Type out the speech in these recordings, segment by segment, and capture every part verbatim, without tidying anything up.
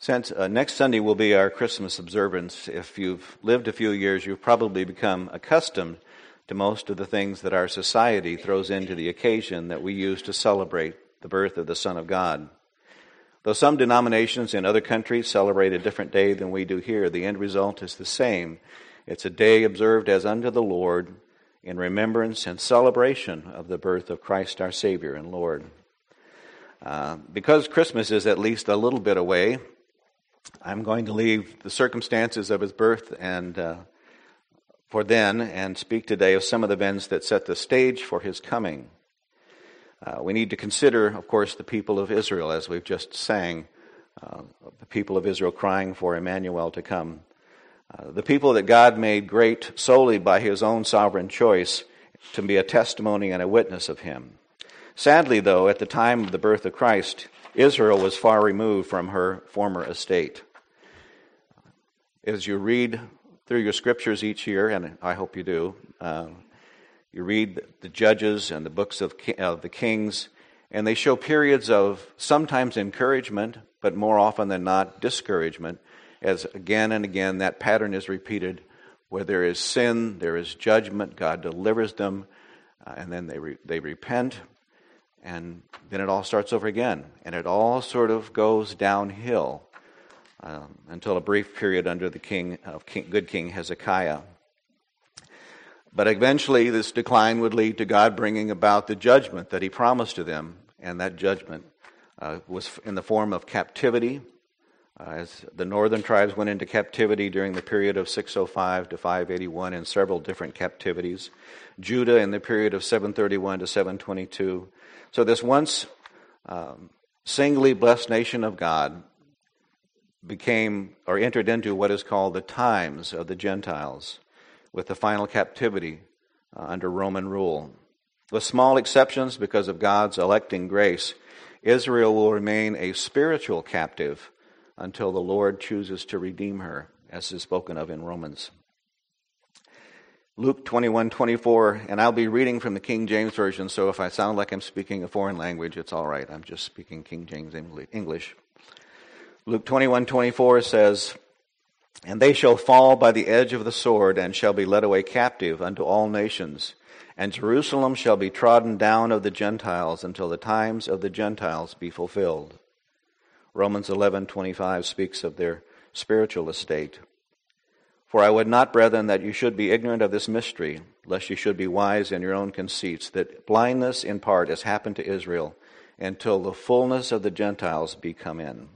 Since uh, next Sunday will be our Christmas observance, if you've lived a few years, you've probably become accustomed to most of the things that our society throws into the occasion that we use to celebrate the birth of the Son of God. Though some denominations in other countries celebrate a different day than we do here, the end result is the same. It's a day observed as unto the Lord in remembrance and celebration of the birth of Christ our Savior and Lord. Uh, because Christmas is at least a little bit away, I'm going to leave the circumstances of his birth and uh, for then and speak today of some of the events that set the stage for his coming. Uh, we need to consider, of course, the people of Israel, as we've just sang, uh, the people of Israel crying for Emmanuel to come. Uh, the people that God made great solely by his own sovereign choice to be a testimony and a witness of him. Sadly, though, at the time of the birth of Christ, Israel was far removed from her former estate. As you read through your scriptures each year, and I hope you do, uh, you read the Judges and the books of, of the Kings, and they show periods of sometimes encouragement, but more often than not discouragement, as again and again that pattern is repeated. Where there is sin, there is judgment, God delivers them, uh, and then they re- they repent. And then it all starts over again. And it all sort of goes downhill um, until a brief period under the king of king, good King Hezekiah. But eventually this decline would lead to God bringing about the judgment that he promised to them. And that judgment uh, was in the form of captivity. Uh, as the northern tribes went into captivity during the period of six oh five to five eighty-one in several different captivities. Judah in the period of seven thirty-one to seven twenty-two. So this once um, singly blessed nation of God became or entered into what is called the times of the Gentiles, with the final captivity uh, under Roman rule. With small exceptions, because of God's electing grace, Israel will remain a spiritual captive until the Lord chooses to redeem her, as is spoken of in Romans. Luke twenty-one twenty-four, and I'll be reading from the King James Version, so if I sound like I'm speaking a foreign language, it's all right. I'm just speaking King James English. Luke twenty-one twenty-four says, "And they shall fall by the edge of the sword, and shall be led away captive unto all nations. And Jerusalem shall be trodden down of the Gentiles until the times of the Gentiles be fulfilled." Romans eleven twenty-five speaks of their spiritual estate. "For I would not, brethren, that you should be ignorant of this mystery, lest you should be wise in your own conceits, that blindness in part has happened to Israel, until the fullness of the Gentiles be come in."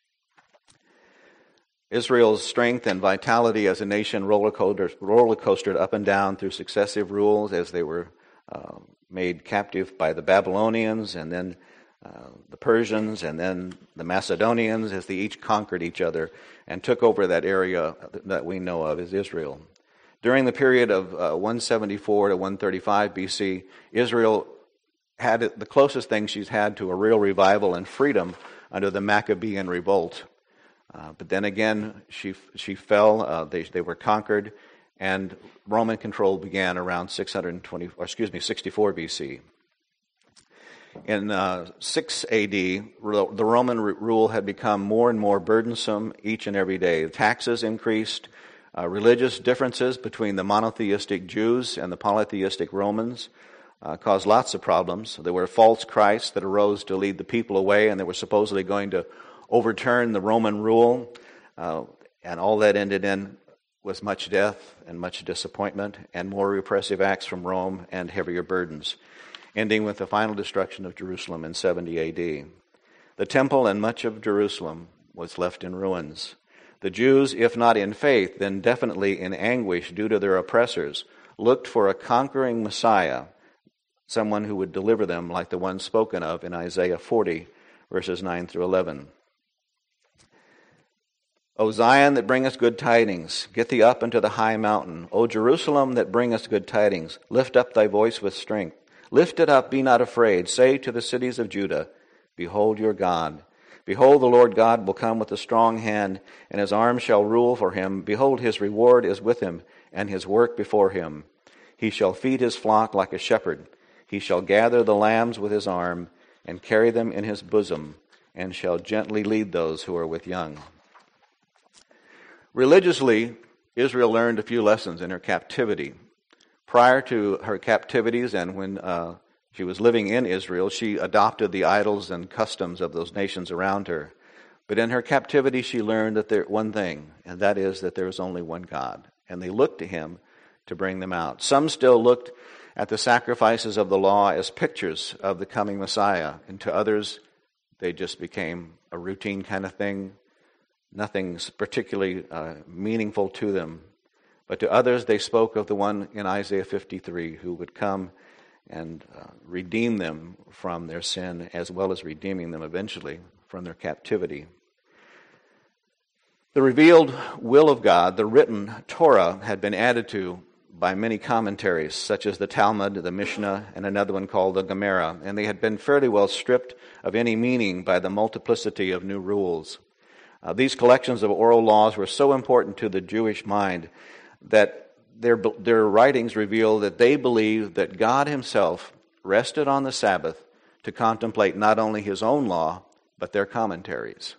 Israel's strength and vitality as a nation roller coastered up and down through successive rules as they were uh, made captive by the Babylonians and then uh, the Persians and then the Macedonians as they each conquered each other and took over that area that we know of as Israel. During the period of uh, one seventy-four to one thirty-five B C, Israel had the closest thing she's had to a real revival and freedom under the Maccabean revolt. Uh, but then again, she she fell. Uh, they they were conquered, and Roman control began around six hundred twenty. Or excuse me, sixty-four B C. In uh, six A D, the Roman rule had become more and more burdensome each and every day. Taxes increased. Uh, religious differences between the monotheistic Jews and the polytheistic Romans uh, caused lots of problems. There were false Christs that arose to lead the people away, and they were supposedly going to overturn the Roman rule, uh, and all that ended in was much death and much disappointment and more repressive acts from Rome and heavier burdens, ending with the final destruction of Jerusalem in seventy A D. The temple and much of Jerusalem was left in ruins. The Jews, if not in faith, then definitely in anguish due to their oppressors, looked for a conquering Messiah, someone who would deliver them like the one spoken of in Isaiah forty, verses nine through eleven. "O Zion, that bringest good tidings, get thee up into the high mountain. O Jerusalem, that bringest good tidings, lift up thy voice with strength. Lift it up, be not afraid. Say to the cities of Judah, Behold your God. Behold, the Lord God will come with a strong hand, and his arm shall rule for him. Behold, his reward is with him, and his work before him. He shall feed his flock like a shepherd. He shall gather the lambs with his arm, and carry them in his bosom, and shall gently lead those who are with young." Religiously, Israel learned a few lessons in her captivity. Prior to her captivities and when uh, she was living in Israel, she adopted the idols and customs of those nations around her. But in her captivity, she learned that there one thing, and that is that there is only one God, and they looked to him to bring them out. Some still looked at the sacrifices of the law as pictures of the coming Messiah, and to others, they just became a routine kind of thing, nothing particularly uh, meaningful to them. But to others, they spoke of the one in Isaiah fifty-three who would come and uh, redeem them from their sin, as well as redeeming them eventually from their captivity. The revealed will of God, the written Torah, had been added to by many commentaries, such as the Talmud, the Mishnah, and another one called the Gemara, and they had been fairly well stripped of any meaning by the multiplicity of new rules. Uh, these collections of oral laws were so important to the Jewish mind that their, their writings reveal that they believed that God himself rested on the Sabbath to contemplate not only his own law, but their commentaries.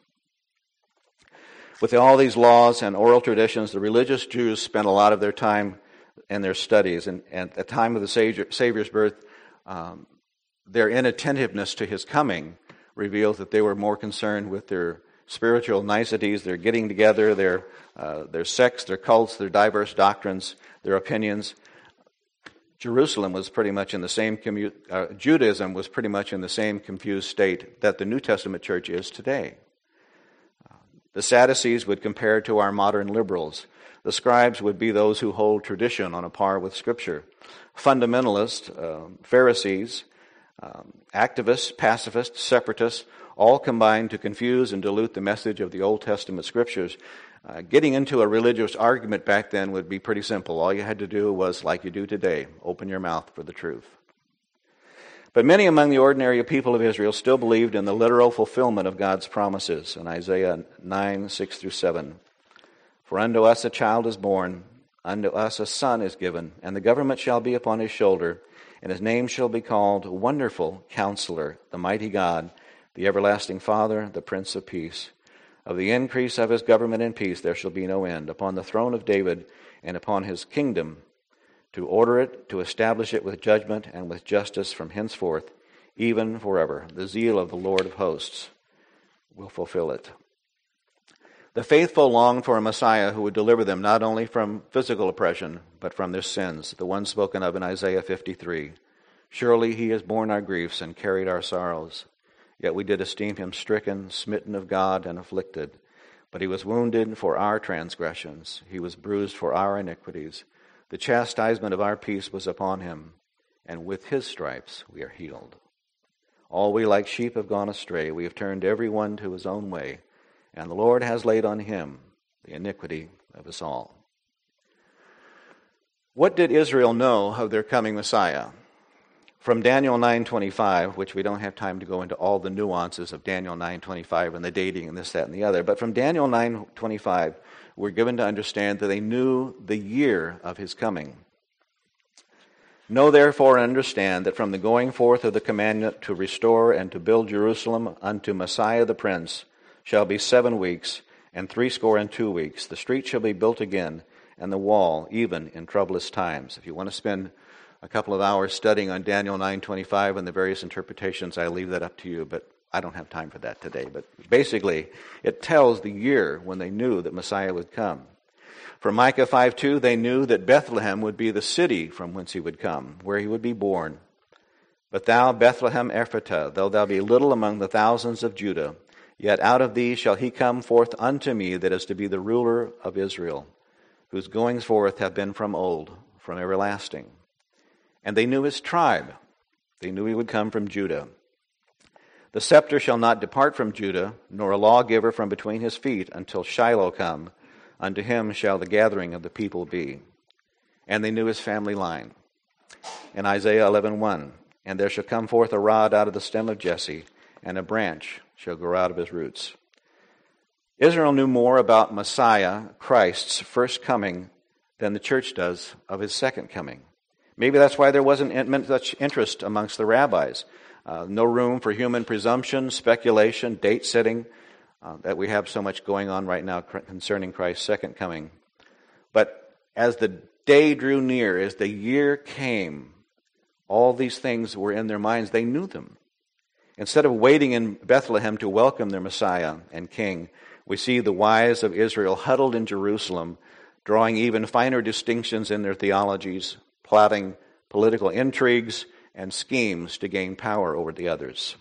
With all these laws and oral traditions, the religious Jews spent a lot of their time in their studies. And, and at the time of the Savior, Savior's birth, um, their inattentiveness to his coming reveals that they were more concerned with their spiritual niceties, their getting together, their uh, their sects, their cults, their diverse doctrines, their opinions. Jerusalem was pretty much in the same, commu- uh, Judaism was pretty much in the same confused state that the New Testament church is today. Uh, the Sadducees would compare to our modern liberals. The scribes would be those who hold tradition on a par with Scripture. Fundamentalists, uh, Pharisees, um, activists, pacifists, separatists, all combined to confuse and dilute the message of the Old Testament Scriptures. Uh, getting into a religious argument back then would be pretty simple. All you had to do was, like you do today, open your mouth for the truth. But many among the ordinary people of Israel still believed in the literal fulfillment of God's promises in Isaiah nine, six through seven. For unto us a child is born, unto us a son is given, and the government shall be upon his shoulder, and his name shall be called Wonderful Counselor, the Mighty God, the Everlasting Father, the Prince of Peace. Of the increase of his government and peace there shall be no end, upon the throne of David and upon his kingdom, to order it, to establish it with judgment and with justice from henceforth, even forever. The zeal of the Lord of hosts will fulfill it. The faithful longed for a Messiah who would deliver them not only from physical oppression, but from their sins, the one spoken of in Isaiah fifty-three. Surely he has borne our griefs and carried our sorrows. Yet we did esteem him stricken, smitten of God, and afflicted. But he was wounded for our transgressions. He was bruised for our iniquities. The chastisement of our peace was upon him, and with his stripes we are healed. All we like sheep have gone astray. We have turned every one to his own way, and the Lord has laid on him the iniquity of us all. What did Israel know of their coming Messiah? From Daniel nine twenty-five, which we don't have time to go into all the nuances of Daniel nine twenty-five and the dating and this, that, and the other, but from Daniel nine twenty-five, we're given to understand that they knew the year of his coming. Know therefore and understand that from the going forth of the commandment to restore and to build Jerusalem unto Messiah the Prince shall be seven weeks, and threescore and two weeks. The street shall be built again, and the wall even in troublous times. If you want to spend a couple of hours studying on Daniel nine twenty-five and the various interpretations, I leave that up to you, but I don't have time for that today. But basically, it tells the year when they knew that Messiah would come. From Micah five two, they knew that Bethlehem would be the city from whence he would come, where he would be born. But thou, Bethlehem Ephratah, though thou be little among the thousands of Judah, yet out of thee shall he come forth unto me that is to be the ruler of Israel, whose goings forth have been from old, from everlasting. And they knew his tribe. They knew he would come from Judah. The scepter shall not depart from Judah, nor a lawgiver from between his feet, until Shiloh come. Unto him shall the gathering of the people be. And they knew his family line. In Isaiah eleven one, and there shall come forth a rod out of the stem of Jesse, and a branch shall grow out of his roots. Israel knew more about Messiah, Christ's first coming, than the church does of his second coming. Maybe that's why there wasn't much interest amongst the rabbis. Uh, no room for human presumption, speculation, date setting. uh, that we have so much going on right now concerning Christ's second coming. But as the day drew near, as the year came, all these things were in their minds. They knew them. Instead of waiting in Bethlehem to welcome their Messiah and King, we see the wise of Israel huddled in Jerusalem, drawing even finer distinctions in their theologies, plotting political intrigues and schemes to gain power over the others.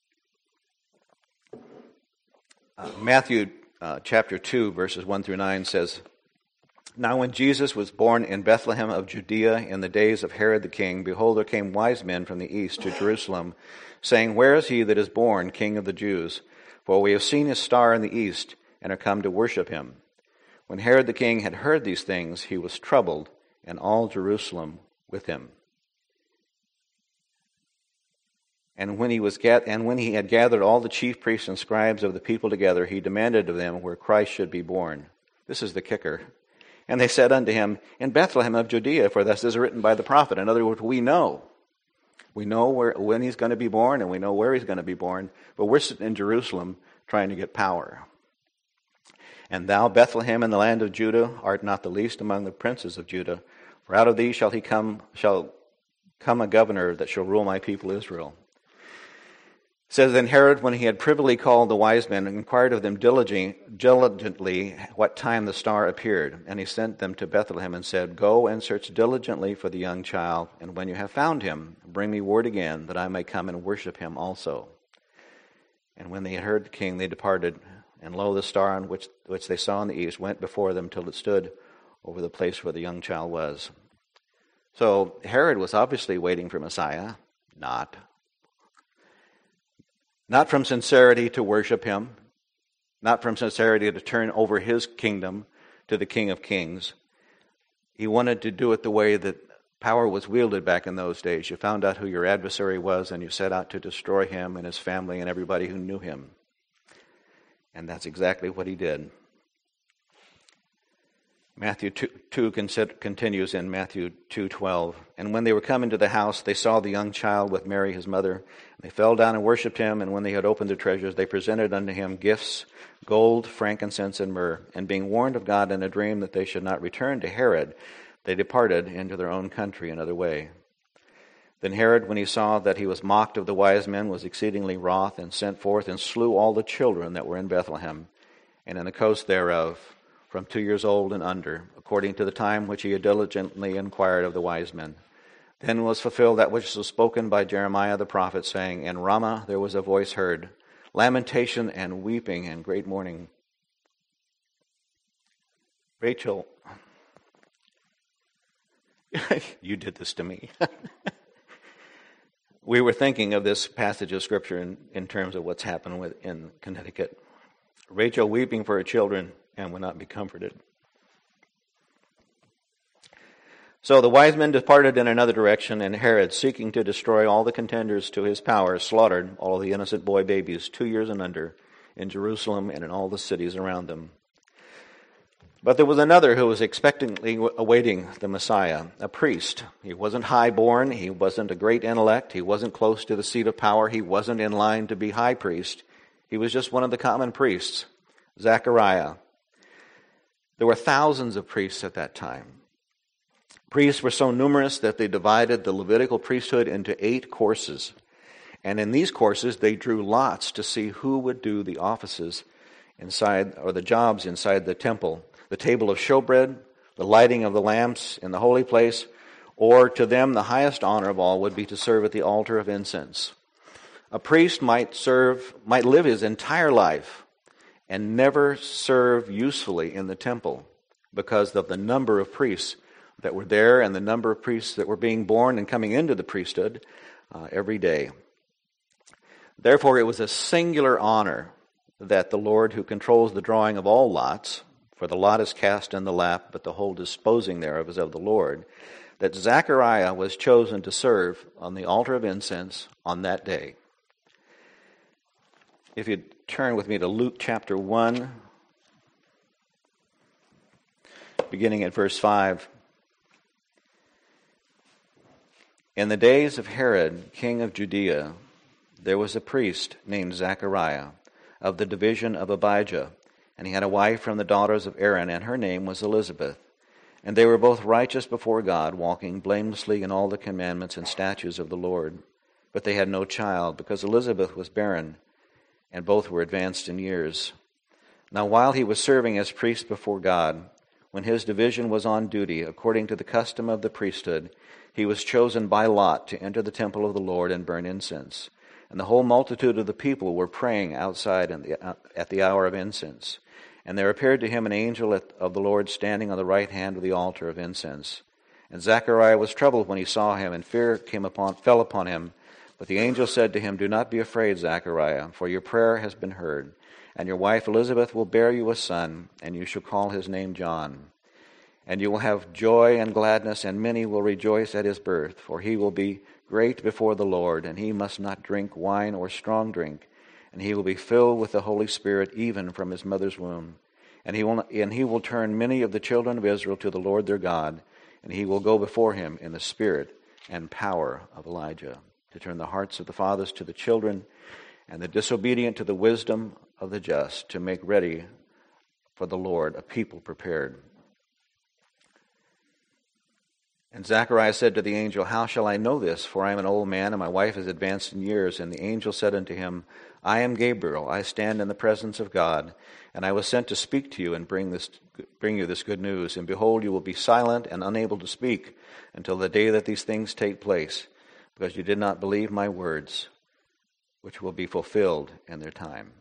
Uh, Matthew uh, chapter two, verses one through nine says, "Now when Jesus was born in Bethlehem of Judea in the days of Herod the king, behold, there came wise men from the east to Jerusalem, saying, Where is he that is born King of the Jews? For we have seen his star in the east, and are come to worship him. When Herod the king had heard these things, he was troubled, and all Jerusalem with him. And when he was ga- and when he had gathered all the chief priests and scribes of the people together, he demanded of them where Christ should be born." This is the kicker. "And they said unto him, In Bethlehem of Judea, for thus is written by the prophet." In other words, we know. We know where, when he's going to be born, and we know where he's going to be born, but we're sitting in Jerusalem trying to get power. "And thou, Bethlehem, in the land of Judah, art not the least among the princes of Judah, for out of thee shall he come, shall come a governor that shall rule my people Israel." It says, "Then Herod, when he had privily called the wise men, inquired of them diligently what time the star appeared. And he sent them to Bethlehem and said, Go and search diligently for the young child, and when you have found him, bring me word again, that I may come and worship him also. And when they had heard the king, they departed. And lo, the star on which, which they saw in the east went before them till it stood over the place where the young child was." So Herod was obviously waiting for Messiah, not. Not from sincerity to worship him, not from sincerity to turn over his kingdom to the King of Kings. He wanted to do it the way that power was wielded back in those days. You found out who your adversary was, and you set out to destroy him and his family and everybody who knew him. And that's exactly what he did. Matthew two, two continues in Matthew two twelve. "And when they were come into the house, they saw the young child with Mary his mother. They fell down and worshipped him, and when they had opened their treasures, they presented unto him gifts, gold, frankincense, and myrrh. And being warned of God in a dream that they should not return to Herod, they departed into their own country another way. Then Herod, when he saw that he was mocked of the wise men, was exceedingly wroth, and sent forth and slew all the children that were in Bethlehem, and in the coast thereof, from two years old and under, according to the time which he had diligently inquired of the wise men. Then was fulfilled that which was spoken by Jeremiah the prophet, saying, In Ramah there was a voice heard, lamentation and weeping and great mourning." Rachel, you did this to me. We were thinking of this passage of Scripture in, in terms of what's happened with, in Connecticut. Rachel weeping for her children and will not be comforted. So the wise men departed in another direction, and Herod, seeking to destroy all the contenders to his power, slaughtered all the innocent boy babies two years and under in Jerusalem and in all the cities around them. But there was another who was expectantly awaiting the Messiah, a priest. He wasn't high-born, he wasn't a great intellect, he wasn't close to the seat of power, he wasn't in line to be high priest. He was just one of the common priests, Zechariah. There were thousands of priests at that time. Priests were so numerous that they divided the Levitical priesthood into eight courses. And in these courses, they drew lots to see who would do the offices inside, or the jobs inside the temple. The table of showbread, the lighting of the lamps in the holy place, or to them the highest honor of all would be to serve at the altar of incense. A priest might serve, might live his entire life and never serve usefully in the temple because of the number of priests that were there and the number of priests that were being born and coming into the priesthood uh, every day. Therefore, it was a singular honor that the Lord, who controls the drawing of all lots, for the lot is cast in the lap, but the whole disposing thereof is of the Lord, that Zechariah was chosen to serve on the altar of incense on that day. If you turn with me to Luke chapter one, beginning at verse five. In the days of Herod, king of Judea, there was a priest named Zechariah, of the division of Abijah. And he had a wife from the daughters of Aaron, and her name was Elizabeth. And they were both righteous before God, walking blamelessly in all the commandments and statutes of the Lord. But they had no child, because Elizabeth was barren, and both were advanced in years. Now while he was serving as priest before God, when his division was on duty, according to the custom of the priesthood, he was chosen by lot to enter the temple of the Lord and burn incense. And the whole multitude of the people were praying outside at the hour of incense. And there appeared to him an angel of the Lord standing on the right hand of the altar of incense. And Zechariah was troubled when he saw him, and fear came upon, fell upon him. But the angel said to him, "Do not be afraid, Zechariah, for your prayer has been heard. And your wife Elizabeth will bear you a son, and you shall call his name John. And you will have joy and gladness, and many will rejoice at his birth, for he will be great before the Lord, and he must not drink wine or strong drink, and he will be filled with the Holy Spirit even from his mother's womb. And he will and he will turn many of the children of Israel to the Lord their God, and he will go before him in the spirit and power of Elijah, to turn the hearts of the fathers to the children, and the disobedient to the wisdom of the just, to make ready for the Lord a people prepared." And Zechariah said to the angel, "How shall I know this? For I am an old man, and my wife is advanced in years." And the angel said unto him, "I am Gabriel. I stand in the presence of God, and I was sent to speak to you and bring this, bring you this good news. And behold, you will be silent and unable to speak until the day that these things take place, because you did not believe my words, which will be fulfilled in their time."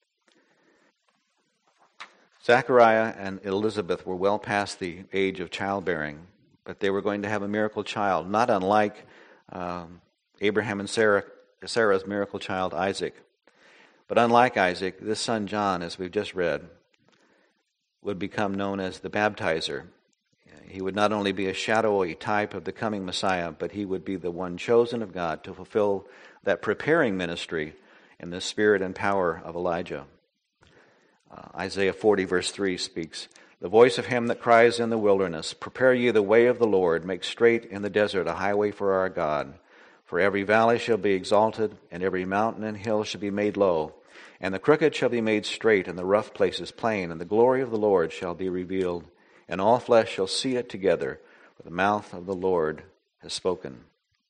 Zechariah and Elizabeth were well past the age of childbearing, but they were going to have a miracle child, not unlike um, Abraham and Sarah, Sarah's miracle child, Isaac. But unlike Isaac, this son John, as we've just read, would become known as the baptizer. He would not only be a shadowy type of the coming Messiah, but he would be the one chosen of God to fulfill that preparing ministry in the spirit and power of Elijah. Uh, Isaiah forty verse three speaks, "The voice of him that cries in the wilderness, prepare ye the way of the Lord, make straight in the desert a highway for our God. For every valley shall be exalted, and every mountain and hill shall be made low, and the crooked shall be made straight, and the rough places plain, and the glory of the Lord shall be revealed, and all flesh shall see it together, for the mouth of the Lord has spoken."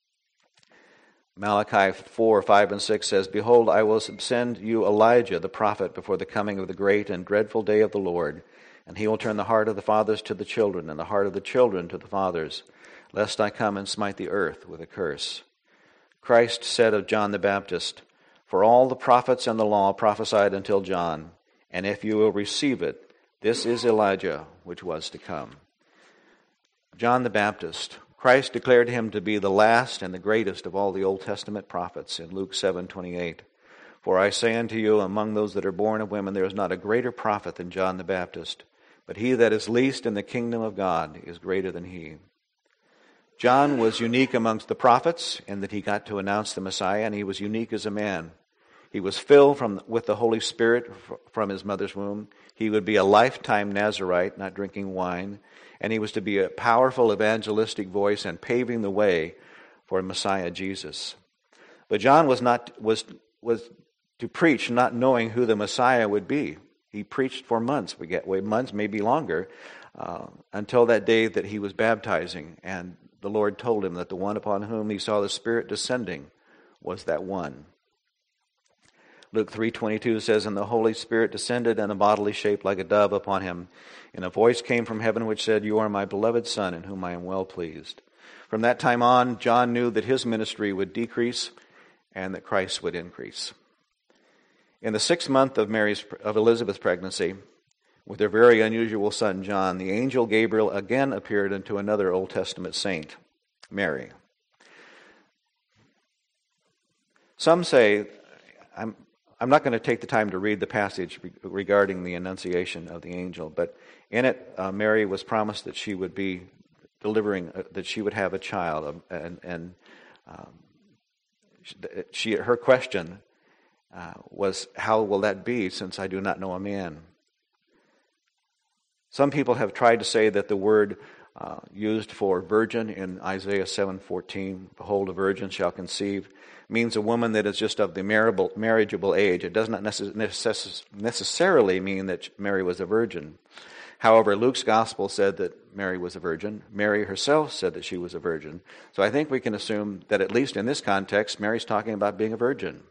Malachi four, five, and six says, "Behold, I will send you Elijah the prophet before the coming of the great and dreadful day of the Lord, and he will turn the heart of the fathers to the children, and the heart of the children to the fathers, lest I come and smite the earth with a curse." Christ said of John the Baptist, "For all the prophets and the law prophesied until John, and if you will receive it, this is Elijah which was to come." John the Baptist, Christ declared him to be the last and the greatest of all the Old Testament prophets in Luke seven twenty-eight. "For I say unto you, among those that are born of women, there is not a greater prophet than John the Baptist, but he that is least in the kingdom of God is greater than he." John was unique amongst the prophets in that he got to announce the Messiah, and he was unique as a man. He was filled from, with the Holy Spirit from his mother's womb. He would be a lifetime Nazirite, not drinking wine, and he was to be a powerful evangelistic voice and paving the way for Messiah Jesus. But John was not was was to preach not knowing who the Messiah would be. He preached for months, we get way months, maybe longer, uh, until that day that he was baptizing, and the Lord told him that the one upon whom he saw the Spirit descending was that one. Luke three twenty-two says, "And the Holy Spirit descended in a bodily shape like a dove upon him. And a voice came from heaven which said, You are my beloved Son, in whom I am well pleased." From that time on, John knew that his ministry would decrease and that Christ would increase. In the sixth month of Mary's of Elizabeth's pregnancy, with their very unusual son John, the angel Gabriel again appeared unto another Old Testament saint, Mary. Some say, I'm I'm not going to take the time to read the passage regarding the annunciation of the angel, but in it, uh, Mary was promised that she would be delivering, uh, that she would have a child, um, and, and um, she her question uh, was, "How will that be, since I do not know a man?" Some people have tried to say that the word uh, used for virgin in Isaiah seven fourteen. Behold, a virgin shall conceive, means a woman that is just of the marriable, marriageable age. It does not necess- necess- necessarily mean that Mary was a virgin. However, Luke's gospel said that Mary was a virgin. Mary herself said that she was a virgin. So I think we can assume that at least in this context, Mary's talking about being a virgin.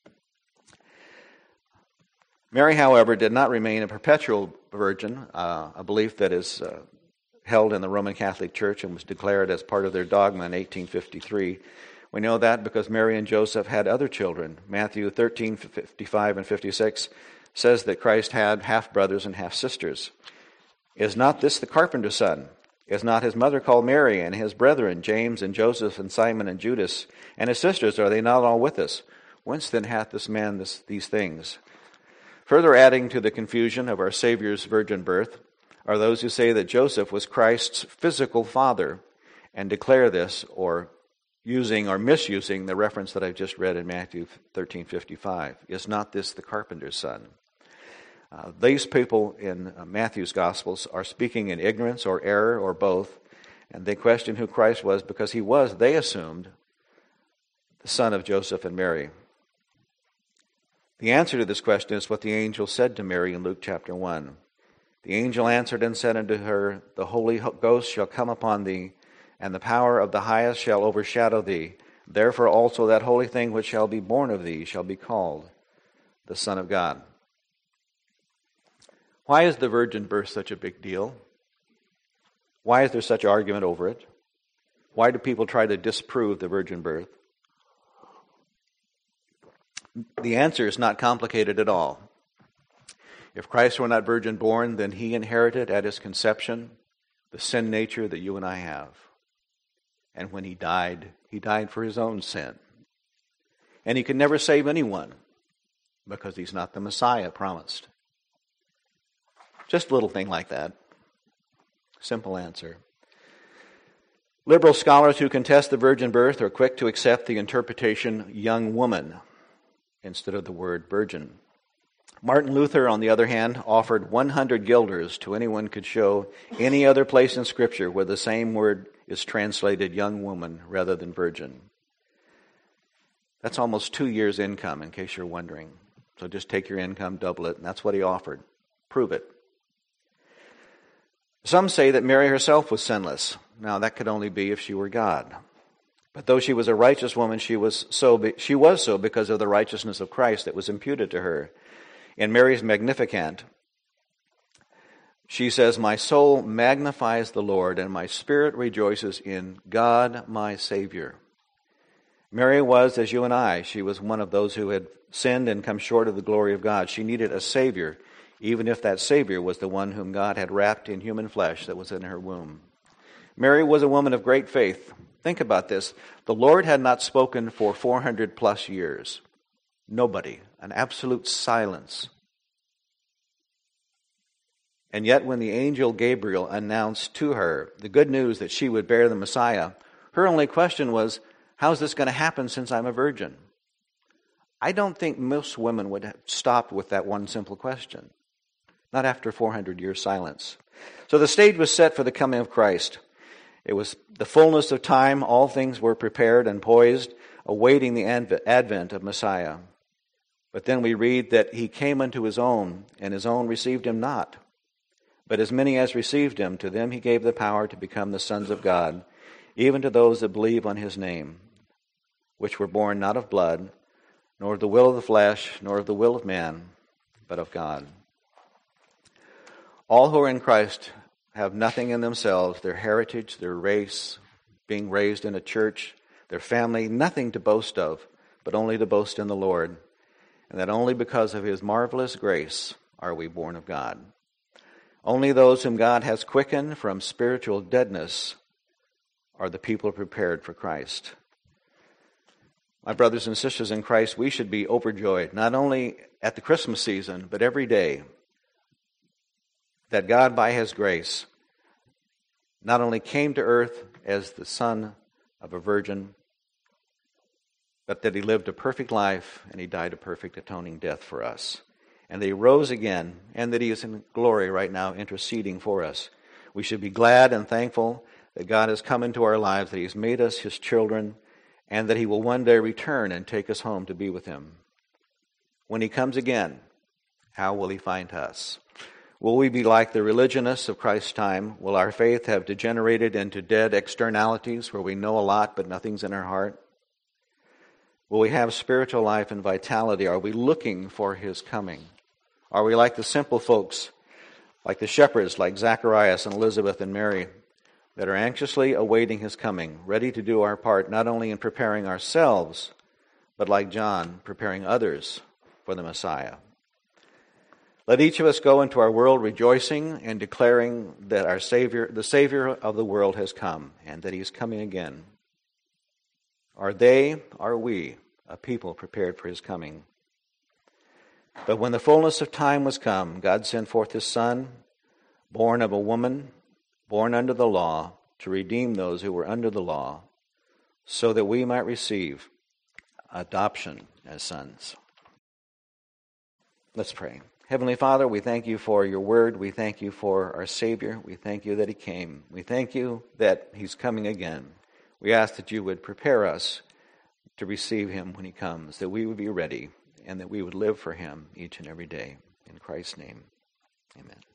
Mary, however, did not remain a perpetual virgin, uh, a belief that is uh, held in the Roman Catholic Church and was declared as part of their dogma in eighteen fifty-three. We know that because Mary and Joseph had other children. Matthew thirteen fifty-five and fifty-six says that Christ had half-brothers and half-sisters. Is not this the carpenter's son? Is not his mother called Mary, and his brethren, James and Joseph and Simon and Judas, and his sisters, are they not all with us? Whence then hath this man this, these things? Further adding to the confusion of our Savior's virgin birth are those who say that Joseph was Christ's physical father and declare this, or using or misusing the reference that I've just read in Matthew thirteen fifty-five. Is not this the carpenter's son? Uh, these people in uh, Matthew's Gospels are speaking in ignorance or error or both, and they question who Christ was because he was, they assumed, the son of Joseph and Mary. The answer to this question is what the angel said to Mary in Luke chapter one. The angel answered and said unto her, The Holy Ghost shall come upon thee, and the power of the highest shall overshadow thee. Therefore also that holy thing which shall be born of thee shall be called the Son of God. Why is the virgin birth such a big deal? Why is there such argument over it? Why do people try to disprove the virgin birth? The answer is not complicated at all. If Christ were not virgin born, then he inherited at his conception the sin nature that you and I have. And when he died, he died for his own sin. And he could never save anyone because he's not the Messiah promised. Just a little thing like that. Simple answer. Liberal scholars who contest the virgin birth are quick to accept the interpretation young woman instead of the word virgin. Martin Luther, on the other hand, offered one hundred guilders to anyone could show any other place in Scripture where the same word is translated young woman rather than virgin. That's almost two years' income, in case you're wondering. So just take your income, double it, and that's what he offered. Prove it. Some say that Mary herself was sinless. Now, that could only be if she were God. But though she was a righteous woman, she was so she was so because of the righteousness of Christ that was imputed to her. In Mary's Magnificat, she says, My soul magnifies the Lord, and my spirit rejoices in God my Savior. Mary was, as you and I, she was one of those who had sinned and come short of the glory of God. She needed a Savior, even if that Savior was the one whom God had wrapped in human flesh that was in her womb. Mary was a woman of great faith. Think about this. The Lord had not spoken for four hundred plus years. Nobody. An absolute silence. And yet when the angel Gabriel announced to her the good news that she would bear the Messiah, her only question was, how's this going to happen since I'm a virgin? I don't think most women would have stopped with that one simple question. Not after four hundred years silence. So the stage was set for the coming of Christ. It was the fullness of time. All things were prepared and poised, awaiting the advent of Messiah. But then we read that he came unto his own, and his own received him not. But as many as received him, to them he gave the power to become the sons of God, even to those that believe on his name, which were born not of blood, nor of the will of the flesh, nor of the will of man, but of God. All who are in Christ have nothing in themselves, their heritage, their race, being raised in a church, their family, nothing to boast of, but only to boast in the Lord, and that only because of his marvelous grace are we born of God. Only those whom God has quickened from spiritual deadness are the people prepared for Christ. My brothers and sisters in Christ, we should be overjoyed, not only at the Christmas season, but every day, that God, by his grace, not only came to earth as the son of a virgin, but that he lived a perfect life and he died a perfect atoning death for us. And that he rose again, and that he is in glory right now interceding for us. We should be glad and thankful that God has come into our lives, that He's made us His children, and that He will one day return and take us home to be with Him. When He comes again, how will He find us? Will we be like the religionists of Christ's time? Will our faith have degenerated into dead externalities where we know a lot but nothing's in our heart? Will we have spiritual life and vitality? Are we looking for His coming? Are we like the simple folks, like the shepherds, like Zacharias and Elizabeth and Mary, that are anxiously awaiting His coming, ready to do our part not only in preparing ourselves, but like John, preparing others for the Messiah? Let each of us go into our world rejoicing and declaring that our Savior, the Savior of the world, has come and that He is coming again. Are they, are we, a people prepared for His coming? But when the fullness of time was come, God sent forth His Son, born of a woman, born under the law, to redeem those who were under the law, so that we might receive adoption as sons. Let's pray. Heavenly Father, we thank You for Your word. We thank You for our Savior. We thank You that He came. We thank You that He's coming again. We ask that You would prepare us to receive Him when He comes, that we would be ready and that we would live for Him each and every day. In Christ's name, amen.